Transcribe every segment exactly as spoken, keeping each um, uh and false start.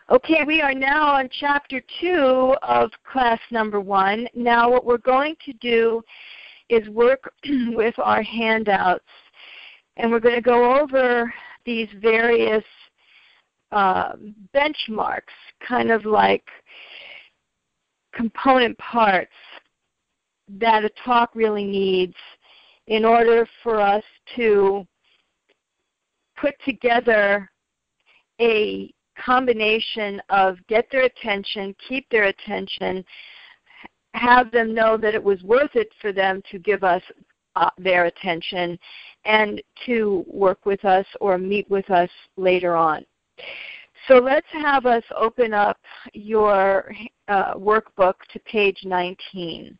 Okay, we are now on chapter two of class number one. Now what we're going to do is work with our handouts, and we're going to go over these various uh, benchmarks, kind of like component parts that a talk really needs in order for us to put together a combination of get their attention, keep their attention, have them know that it was worth it for them to give us uh, their attention, and to work with us or meet with us later on. So let's have us open up your uh, workbook to page nineteen.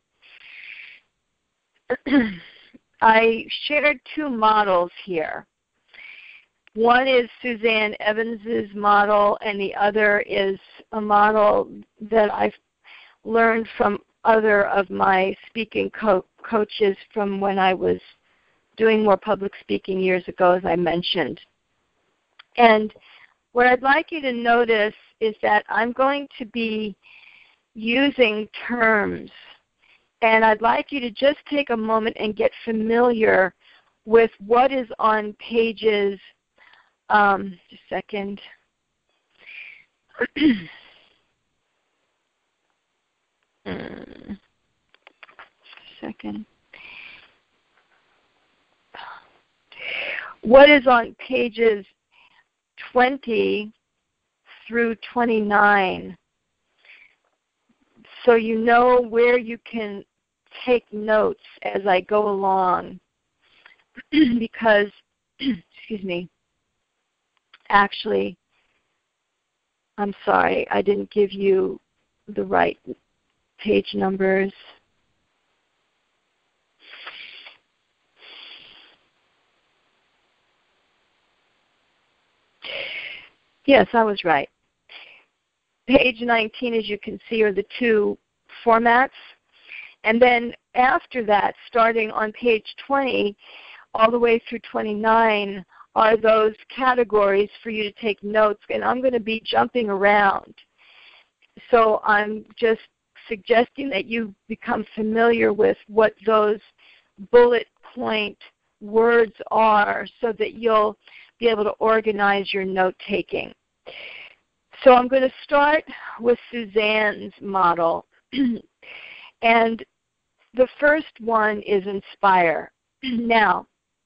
I shared two models here. One is Suzanne Evans's model, and the other is a model that I've learned from other of my speaking co- coaches from when I was doing more public speaking years ago, as I mentioned. And what I'd like you to notice is that I'm going to be using terms, and I'd like you to just take a moment and get familiar with what is on pages Um, just a second. mm, second. What is on pages twenty through twenty-nine, so you know where you can take notes as I go along, because, excuse me, Actually, I'm sorry, I didn't give you the right page numbers. Yes, I was right. Page nineteen, as you can see, are the two formats. And then after that, starting on page twenty, all the way through twenty-nine, are those categories for you to take notes, and I'm going to be jumping around. So I'm just suggesting that you become familiar with what those bullet point words are so that you'll be able to organize your note-taking. So I'm going to start with Suzanne's model. And the first one is inspire. Now,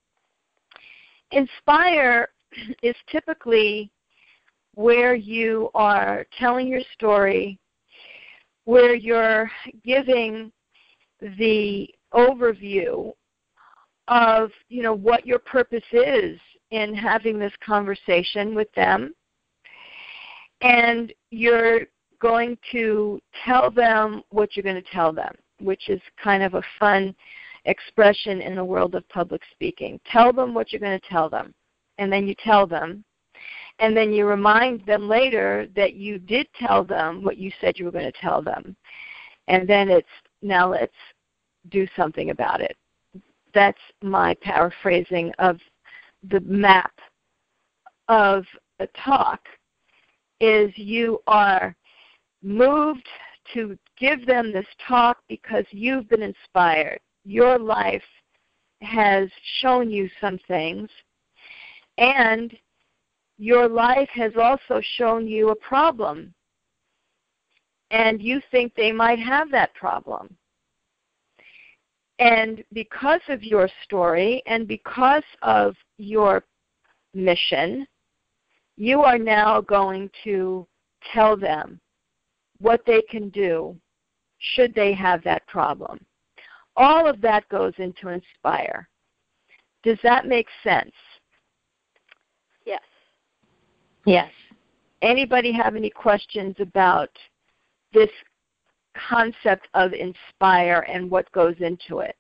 inspire is typically where you are telling your story, where you're giving the overview of, you know, what your purpose is in having this conversation with them. And you're going to tell them what you're going to tell them, which is kind of a fun expression in the world of public speaking. Tell them what you're going to tell them, and then you tell them, and then you remind them later that you did tell them what you said you were going to tell them, and then it's, now let's do something about it. That's my paraphrasing of the map of a talk, is you are moved to give them this talk because you've been inspired. Your life has shown you some things, and your life has also shown you a problem, and you think they might have that problem. And because of your story and because of your mission, you are now going to tell them what they can do should they have that problem. All of that goes into inspire. Does that make sense? Yes. Yes. Anybody have any questions about this concept of inspire and what goes into it?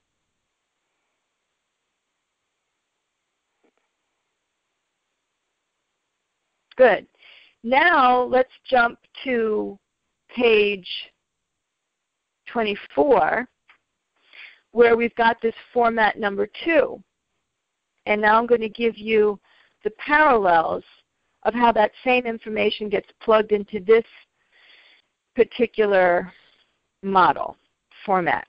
Good. Now let's jump to page twenty-four, where we've got this format number two. And now I'm going to give you the parallels of how that same information gets plugged into this particular model format.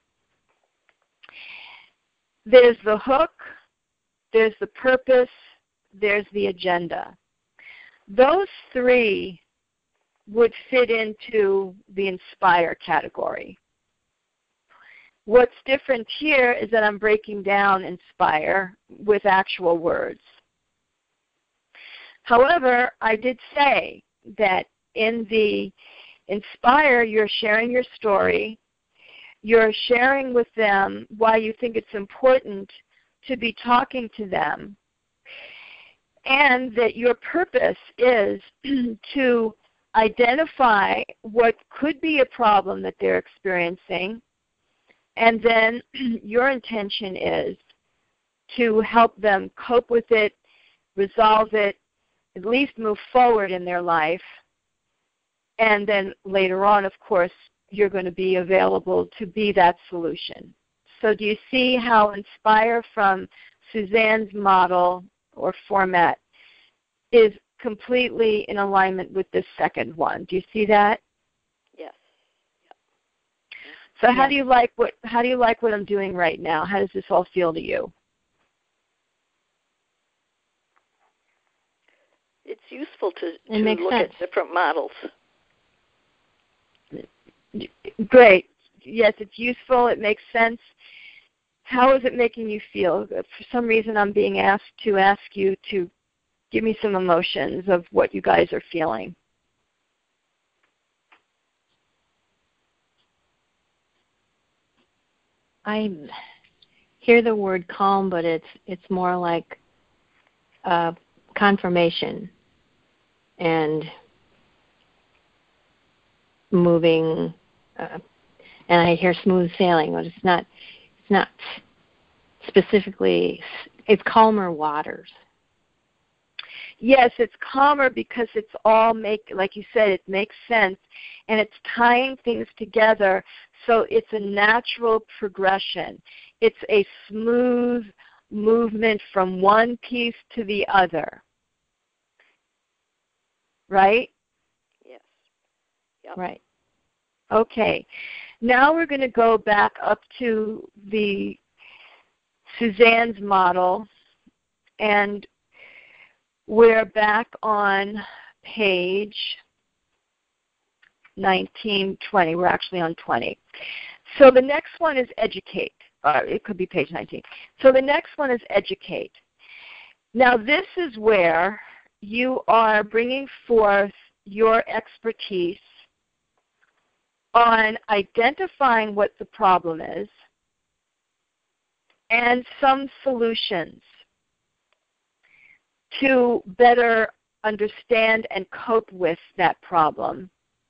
There's the hook, there's the purpose, there's the agenda. Those three would fit into the inspire category. What's different here is that I'm breaking down inspire with actual words. However, I did say that in the inspire, you're sharing your story. You're sharing with them why you think it's important to be talking to them, and that your purpose is to identify what could be a problem that they're experiencing, and then your intention is to help them cope with it, resolve it, at least move forward in their life. And then later on, of course, you're going to be available to be that solution. So do you see how inspire from Suzanne's model or format is completely in alignment with this second one? Do you see that? Yes. Yep. So how yes. do you like what how do you like what I'm doing right now? How does this all feel to you? It's useful to, it to makes look sense. at different models. Great. Yes, it's useful. It makes sense. How is it making you feel? For some reason, I'm being asked to ask you to give me some emotions of what you guys are feeling. I hear the word calm, but it's it's more like uh, confirmation and moving. Uh, and I hear smooth sailing, but it's not. It's not specifically. It's calmer waters. Yes, it's calmer because it's all make, like you said, it makes sense, and it's tying things together, so it's a natural progression. It's a smooth movement from one piece to the other. Right? Yes. Yep. Right. Okay. Now we're going to go back up to the Suzanne's model, and we're back on page nineteen, twenty. We're actually on twenty. So the next one is educate. Uh, it could be page nineteen. So the next one is educate. Now this is where you are bringing forth your expertise on identifying what the problem is and some solutions to better understand and cope with that problem,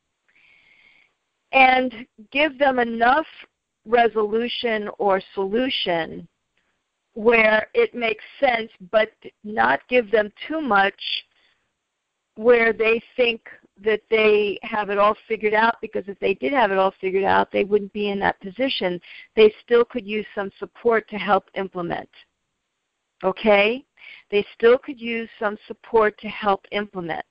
and give them enough resolution or solution where it makes sense, but not give them too much where they think that they have it all figured out, because if they did have it all figured out, they wouldn't be in that position. They still could use some support to help implement. Okay? They still could use some support to help implement.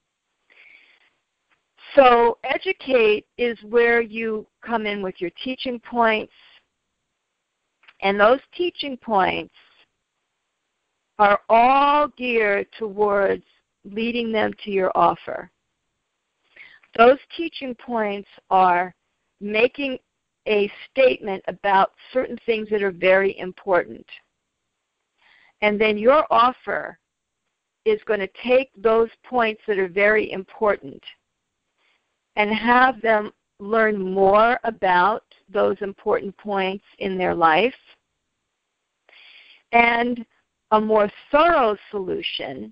So educate is where you come in with your teaching points, and those teaching points are all geared towards leading them to your offer. Those teaching points are making a statement about certain things that are very important. And then your offer is going to take those points that are very important and have them learn more about those important points in their life, and a more thorough solution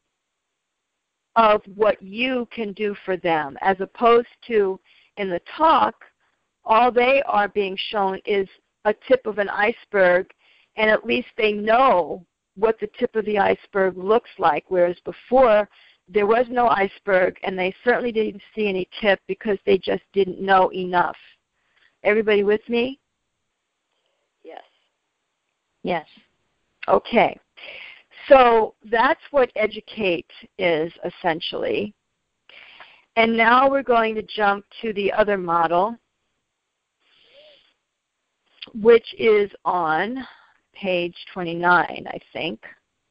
of what you can do for them, as opposed to in the talk, all they are being shown is a tip of an iceberg, and at least they know what the tip of the iceberg looks like, whereas before there was no iceberg, and they certainly didn't see any tip because they just didn't know enough. Everybody with me? Yes. Yes. Okay. So that's what educate is essentially. And now we're going to jump to the other model, which is on page twenty-nine, I think.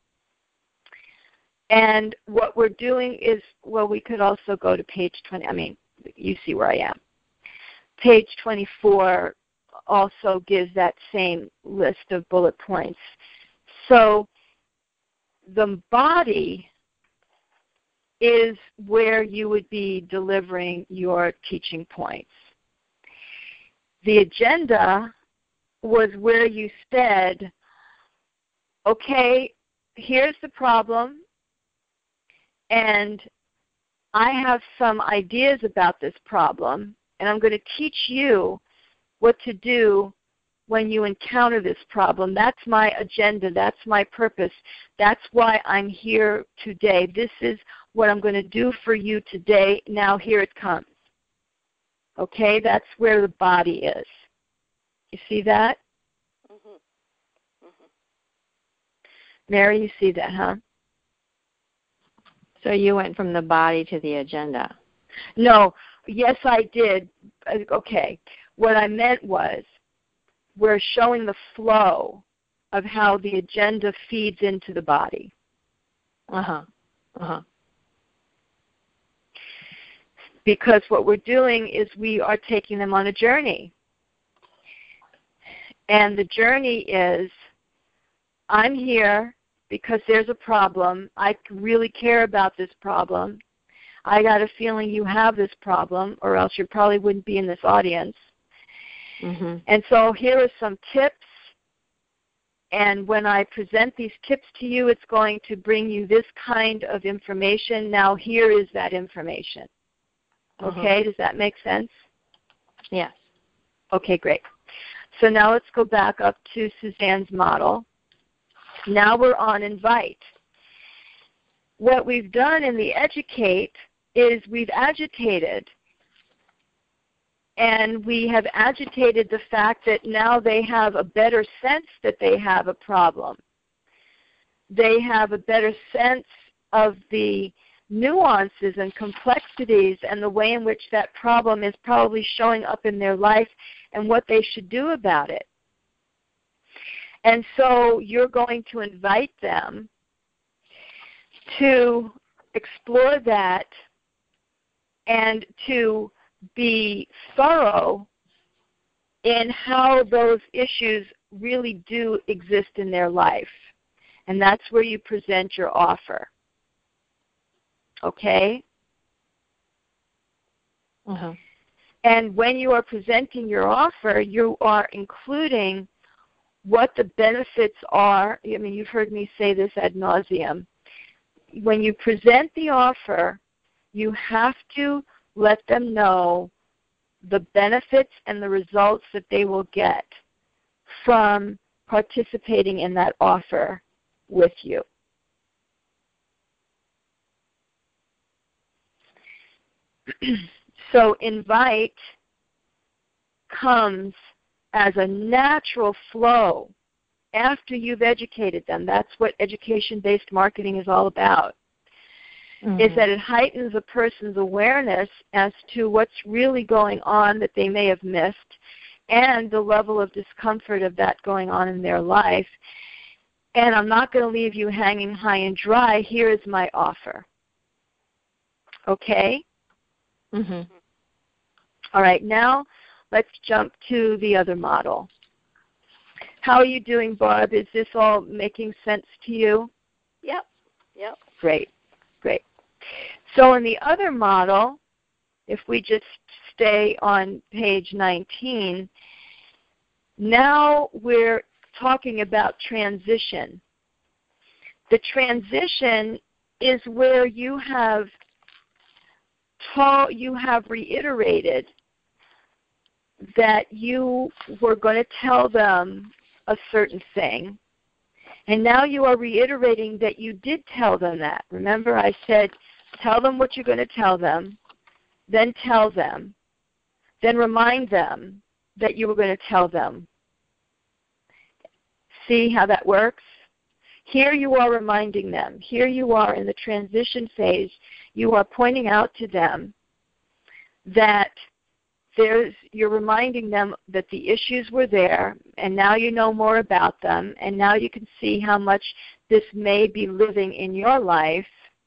And what we're doing is, well, we could also go to page twenty. I mean, you see where I am. Page twenty-four also gives that same list of bullet points. So the body is where you would be delivering your teaching points. The agenda was where you said, okay, here's the problem, and I have some ideas about this problem, and I'm going to teach you what to do when you encounter this problem. That's my agenda. That's my purpose. That's why I'm here today. This is what I'm going to do for you today. Now here it comes. Okay, that's where the body is. You see that? Mm-hmm. Mm-hmm. Mary, you see that, huh? So you went from the body to the agenda. No, yes, I did. Okay, what I meant was we're showing the flow of how the agenda feeds into the body. Uh-huh. Uh-huh. Because what we're doing is we are taking them on a journey. And the journey is, I'm here because there's a problem. I really care about this problem. I got a feeling you have this problem, or else you probably wouldn't be in this audience. Mm-hmm. And so here are some tips. And when I present these tips to you, it's going to bring you this kind of information. Now here is that information. Mm-hmm. Okay, does that make sense? Yes. Okay, great. So now let's go back up to Suzanne's model. Now we're on invite. What we've done in the educate is we've agitated. And we have agitated the fact that now they have a better sense that they have a problem. They have a better sense of the nuances and complexities and the way in which that problem is probably showing up in their life and what they should do about it. And so you're going to invite them to explore that and to be thorough in how those issues really do exist in their life. And that's where you present your offer. Okay? Uh-huh. And when you are presenting your offer, you are including what the benefits are. I mean, you've heard me say this ad nauseum. When you present the offer, you have to let them know the benefits and the results that they will get from participating in that offer with you. So invite comes as a natural flow after you've educated them. That's what education-based marketing is all about. Mm-hmm. Is that it heightens a person's awareness as to what's really going on that they may have missed and the level of discomfort of that going on in their life. And I'm not going to leave you hanging high and dry. Here is my offer. Okay? Mm-hmm. All right, now let's jump to the other model. How are you doing, Barb? Is this all making sense to you? Yep. Yep. Great. Great. So in the other model, if we just stay on page nineteen, now we're talking about transition. The transition is where you have taught, you have reiterated that you were going to tell them a certain thing, and now you are reiterating that you did tell them that. Remember, I said, tell them what you're going to tell them, then tell them, then remind them that you were going to tell them. See how that works? Here you are reminding them. Here you are in the transition phase. You are pointing out to them that there's, you're reminding them that the issues were there, and now you know more about them, and now you can see how much this may be living in your life,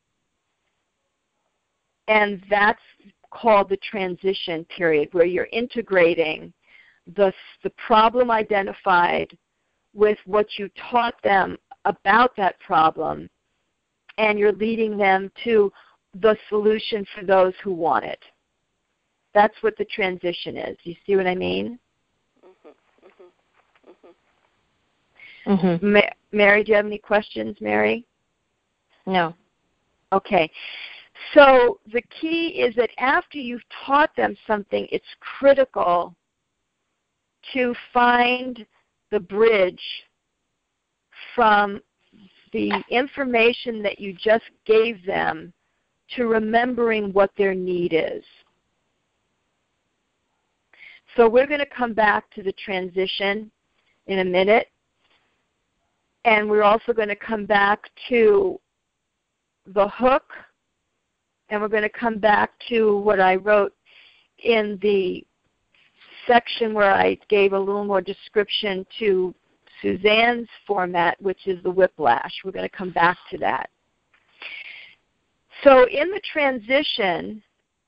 and that's called the transition period, where you're integrating the, the problem identified with what you taught them about that problem, and you're leading them to the solution for those who want it. That's what the transition is. You see what I mean? Mm-hmm. Mm-hmm. Mm-hmm. Ma- Mary, do you have any questions, Mary? No. Okay. So the key is that after you've taught them something, it's critical to find the bridge from the information that you just gave them to remembering what their need is. So we're going to come back to the transition in a minute, and we're also going to come back to the hook, and we're going to come back to what I wrote in the section where I gave a little more description to Suzanne's format, which is the whiplash. We're going to come back to that. So in the transition,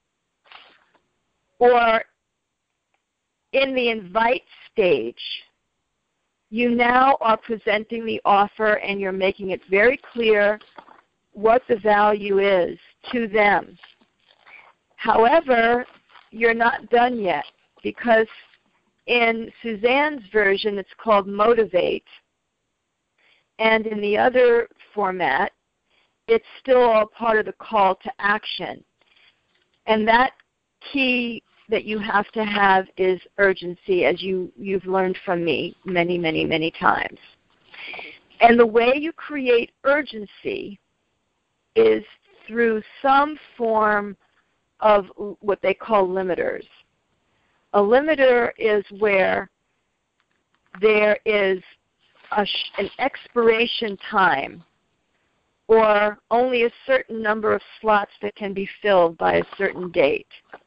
or in the invite stage, you now are presenting the offer and you're making it very clear what the value is to them. However, you're not done yet, because in Suzanne's version it's called Motivate, and in the other format it's still all part of the call to action. And that key that you have to have is urgency, as you, you've learned from me many, many, many times. And the way you create urgency is through some form of what they call limiters. A limiter is where there is a sh- an expiration time, or only a certain number of slots that can be filled by a certain date.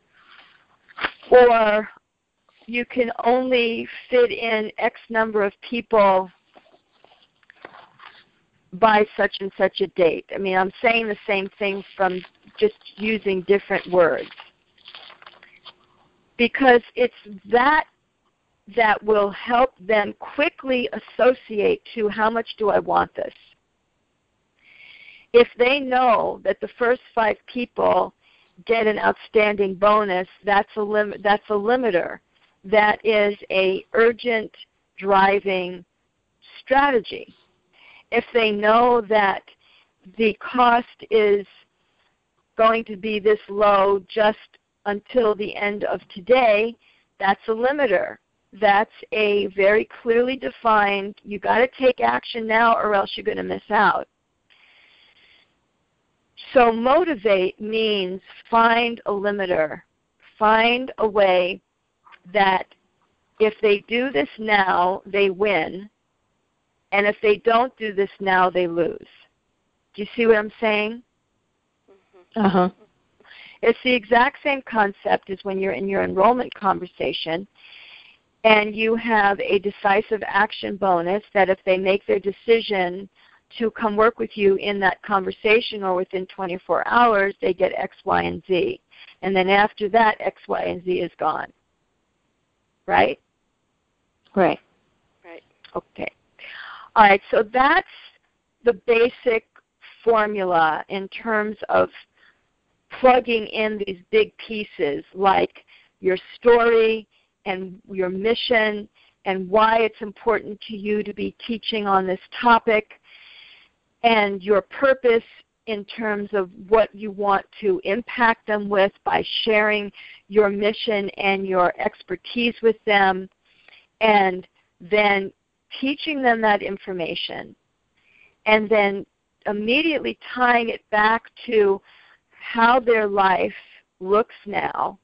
Or you can only fit in X number of people by such and such a date. I mean, I'm saying the same thing from just using different words. Because it's that that will help them quickly associate to how much do I want this. If they know that the first five people get an outstanding bonus, that's a lim- that's a limiter. That is a urgent driving strategy. If they know that the cost is going to be this low just until the end of today, that's a limiter. That's a very clearly defined, you got to take action now or else you're going to miss out. So motivate means find a limiter. Find a way that if they do this now, they win, and if they don't do this now, they lose. Do you see what I'm saying? Uh-huh. It's the exact same concept as when you're in your enrollment conversation and you have a decisive action bonus that if they make their decision to come work with you in that conversation or within twenty-four hours, they get X, Y, and Z. And then after that, X, Y, and Z is gone. Right? Right. Right. Okay. All right, so that's the basic formula in terms of plugging in these big pieces like your story and your mission and why it's important to you to be teaching on this topic, and your purpose in terms of what you want to impact them with by sharing your mission and your expertise with them, and then teaching them that information, and then immediately tying it back to how their life looks now,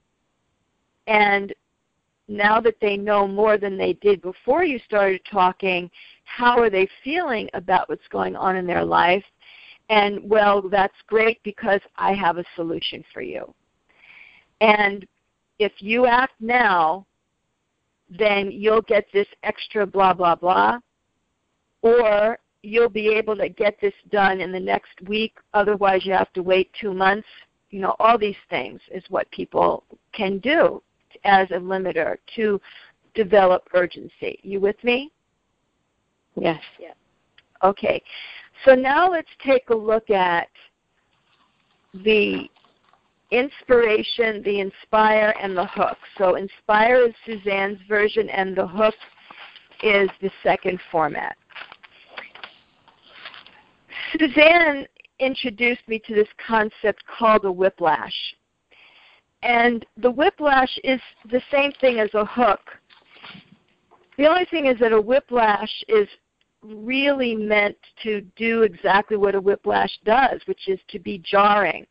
and now that they know more than they did before you started talking, how are they feeling about what's going on in their life? And, well, that's great because I have a solution for you. And if you act now, then you'll get this extra blah, blah, blah, or you'll be able to get this done in the next week, otherwise you have to wait two months. You know, all these things is what people can do as a limiter to develop urgency. You with me? Yes. Yeah. Okay. So now let's take a look at the inspiration, the inspire, and the hook. So inspire is Suzanne's version, and the hook is the second format. Suzanne introduced me to this concept called a whiplash. And the whiplash is the same thing as a hook. The only thing is that a whiplash is really meant to do exactly what a whiplash does, which is to be jarring.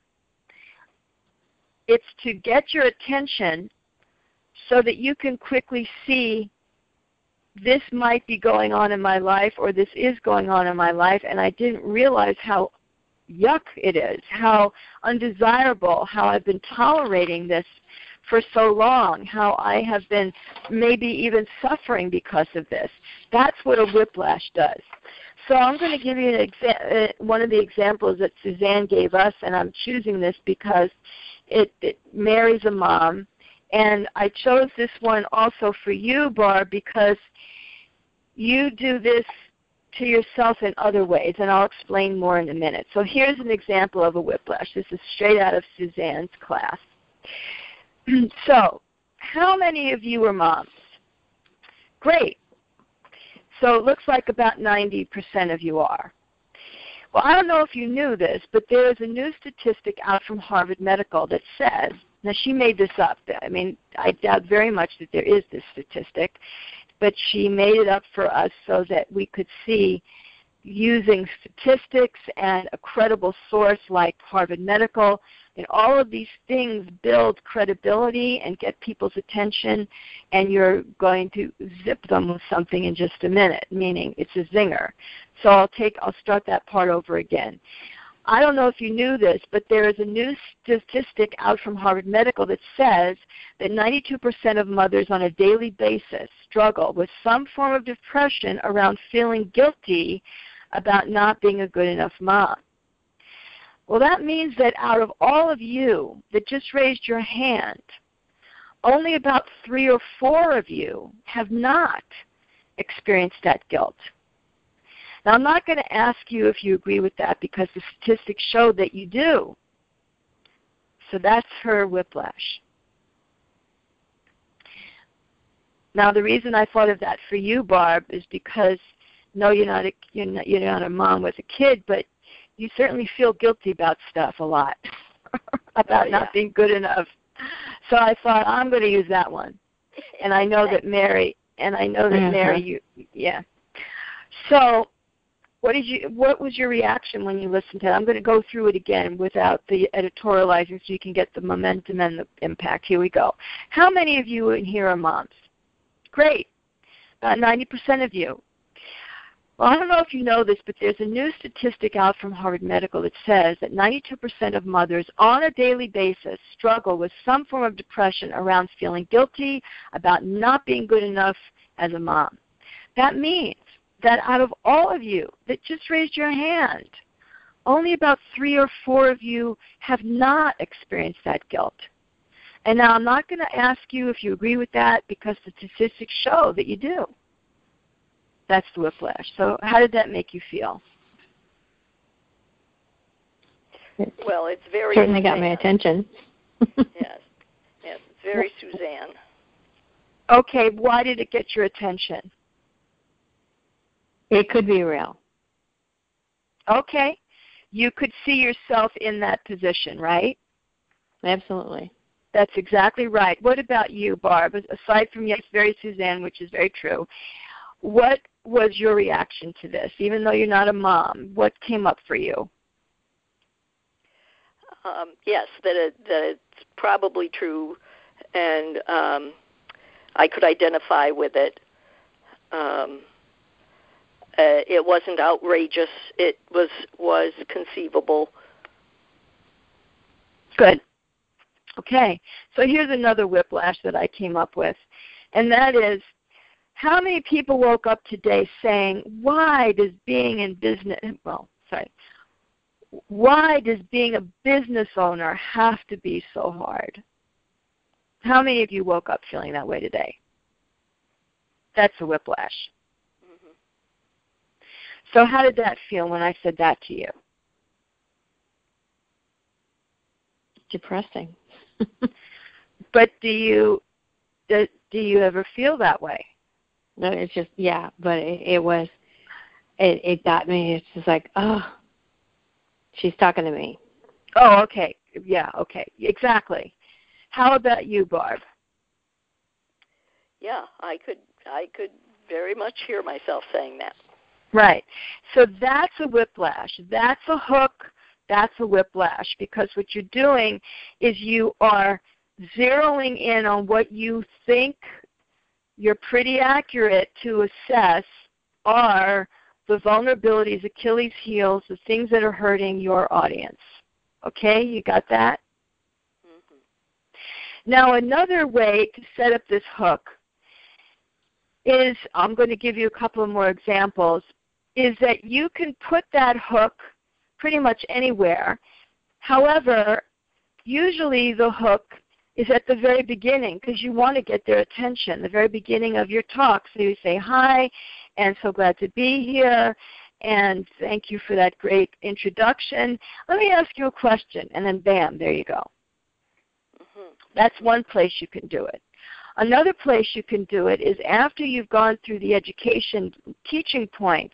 It's to get your attention so that you can quickly see this might be going on in my life, or this is going on in my life, and I didn't realize how yuck it is, how undesirable, how I've been tolerating this for so long, how I have been maybe even suffering because of this. That's what a whiplash does. So I'm going to give you an exa- one of the examples that Suzanne gave us, and I'm choosing this because it, it Mary's a mom, and I chose this one also for you, Barb, because you do this to yourself in other ways, and I'll explain more in a minute. So here's an example of a whiplash. This is straight out of Suzanne's class. So how many of you are moms? Great. So it looks like about ninety percent of you are. Well, I don't know if you knew this, but there is a new statistic out from Harvard Medical that says, now she made this up. I mean, I doubt very much that there is this statistic, but she made it up for us so that we could see, using statistics and a credible source like Harvard Medical, and all of these things build credibility and get people's attention, and you're going to zip them with something in just a minute, meaning it's a zinger. So I'll take, I'll start that part over again. I don't know if you knew this, but there is a new statistic out from Harvard Medical that says that ninety-two percent of mothers on a daily basis struggle with some form of depression around feeling guilty about not being a good enough mom. Well, that means that out of all of you that just raised your hand, only about three or four of you have not experienced that guilt. Now, I'm not going to ask you if you agree with that because the statistics show that you do. So that's her whiplash. Now, the reason I thought of that for you, Barb, is because, no, you're not a, you're not, you're not a mom with a kid, but you certainly feel guilty about stuff a lot, about oh, yeah. not being good enough. So I thought, I'm going to use that one. And I know that Mary, and I know that mm-hmm. Mary, you, yeah. So what did you? What was your reaction when you listened to it? I'm going to go through it again without the editorializing so you can get the momentum and the impact. Here we go. How many of you in here are moms? Great. About ninety percent of you. Well, I don't know if you know this, but there's a new statistic out from Harvard Medical that says that ninety-two percent of mothers on a daily basis struggle with some form of depression around feeling guilty about not being good enough as a mom. That means that out of all of you that just raised your hand, only about three or four of you have not experienced that guilt. And now I'm not going to ask you if you agree with that because the statistics show that you do. That's the whiplash. So how did that make you feel? Well, it's very certainly Suzanne. got my attention. yes, yes, it's very Suzanne. Okay, why did it get your attention? It could be real. Okay, you could see yourself in that position, right? Absolutely. That's exactly right. What about you, Barb? Aside from yes, very Suzanne, which is very true, what was your reaction to this? Even though you're not a mom, what came up for you? Um, yes, that, it, that it's probably true, and um, I could identify with it. Um, Uh, it wasn't outrageous. It was was conceivable. Good. Okay. So here's another whiplash that I came up with, and that is, how many people woke up today saying, why does being in business, well, sorry, why does being a business owner have to be so hard? How many of you woke up feeling that way today? That's a whiplash. Mm-hmm. So how did that feel when I said that to you? Depressing. But do you do, do you ever feel that way? No, it's just, yeah, but it, it was, it, it got me. It's just like, oh, she's talking to me. Oh, okay. Yeah, okay. Exactly. How about you, Barb? Yeah, I could I could very much hear myself saying that. Right. So that's a whiplash. That's a hook. That's a whiplash, because what you're doing is you are zeroing in on what you think you're pretty accurate to assess are the vulnerabilities, Achilles' heels, the things that are hurting your audience. Okay, you got that? Mm-hmm. Now, another way to set up this hook is, I'm going to give you a couple of more examples, is that you can put that hook pretty much anywhere. However, usually the hook is at the very beginning, because you want to get their attention, the very beginning of your talk. So you say, hi, and so glad to be here, and thank you for that great introduction. Let me ask you a question, and then bam, there you go. Mm-hmm. That's one place you can do it. Another place you can do it is after you've gone through the education teaching points,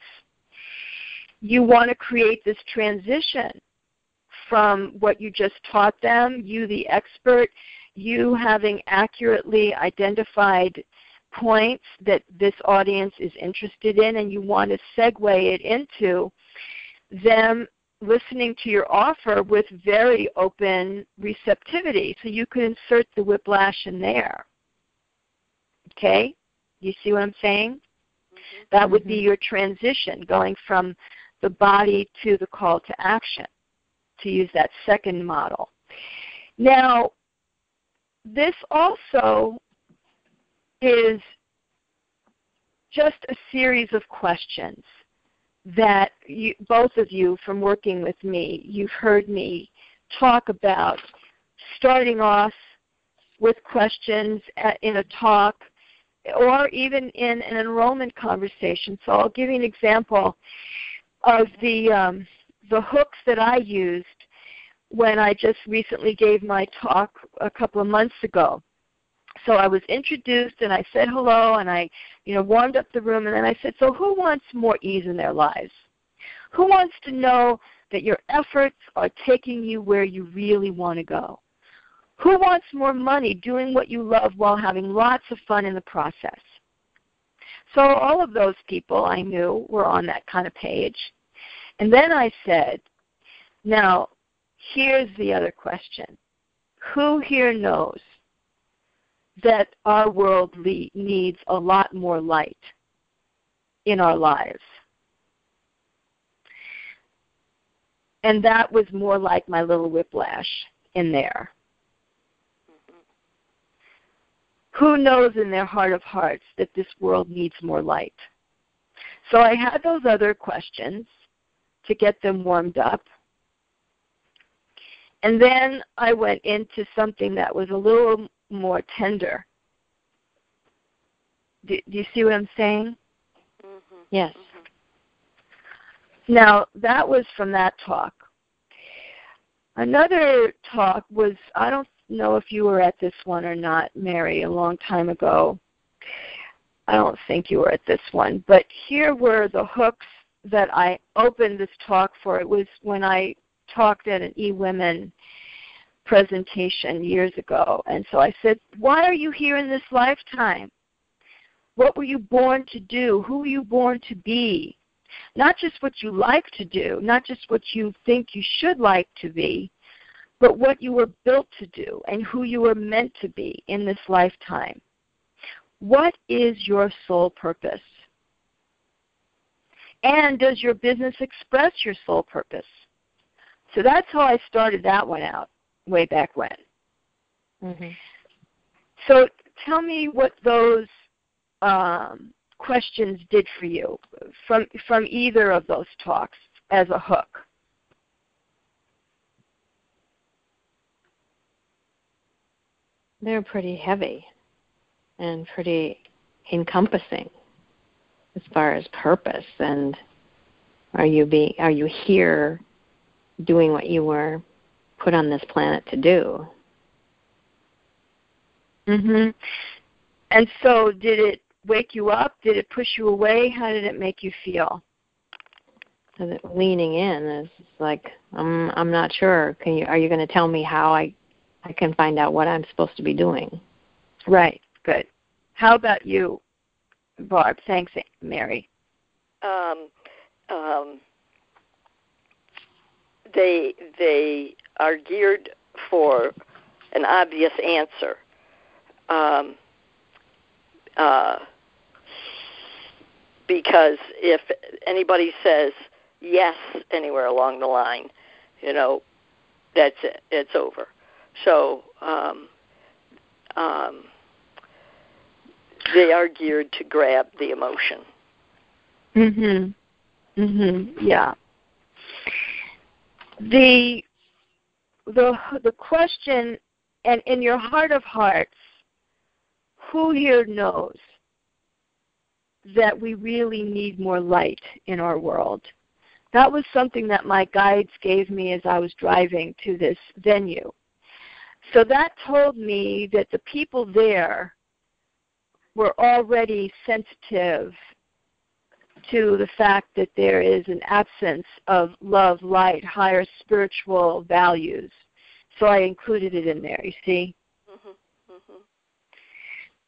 you want to create this transition from what you just taught them, you the expert, you having accurately identified points that this audience is interested in, and you want to segue it into them listening to your offer with very open receptivity. So you could insert the whiplash in there. Okay? You see what I'm saying? Mm-hmm. That would be your transition, going from the body to the call to action, to use that second model. Now, this also is just a series of questions that you, both of you, from working with me, you've heard me talk about starting off with questions at, in a talk, or even in an enrollment conversation. So I'll give you an example of the um, the hooks that I used when I just recently gave my talk a couple of months ago. So I was introduced, and I said hello, and I, you know, warmed up the room, and then I said, so who wants more ease in their lives? Who wants to know that your efforts are taking you where you really want to go? Who wants more money doing what you love while having lots of fun in the process? So all of those people I knew were on that kind of page. And then I said, now, here's the other question. Who here knows that our world le- needs a lot more light in our lives? And that was more like my little whiplash in there. Mm-hmm. Who knows in their heart of hearts that this world needs more light? So I had those other questions to get them warmed up. And then I went into something that was a little more tender. Do, do you see what I'm saying? Mm-hmm. Yes. Mm-hmm. Now, that was from that talk. Another talk was, I don't know if you were at this one or not, Mary, a long time ago. I don't think you were at this one. But here were the hooks that I opened this talk for. It was when I talked at an eWomen presentation years ago. And so I said, why are you here in this lifetime? What were you born to do? Who were you born to be? Not just what you like to do, not just what you think you should like to be, but what you were built to do and who you were meant to be in this lifetime. What is your soul purpose? And does your business express your soul purpose? So that's how I started that one out way back when. Mm-hmm. So tell me what those um, questions did for you from from either of those talks as a hook. They're pretty heavy and pretty encompassing as far as purpose. And are you being are you here doing what you were put on this planet to do? Mhm. And so did it wake you up? Did it push you away? How did it make you feel? So that leaning in is like, I'm I'm not sure. Can you are you going to tell me how I I can find out what I'm supposed to be doing? Right. Good. How about you, Barb? Thanks, Mary. Um, um, they they are geared for an obvious answer. Um, uh, because if anybody says yes anywhere along the line, you know, that's it. It's over. So um, um, they are geared to grab the emotion. Mhm. Mhm. Yeah. The the the question, and in your heart of hearts, who here knows that we really need more light in our world? That was something that my guides gave me as I was driving to this venue. So that told me that the people there were already sensitive to the fact that there is an absence of love, light, higher spiritual values. So I included it in there, you see.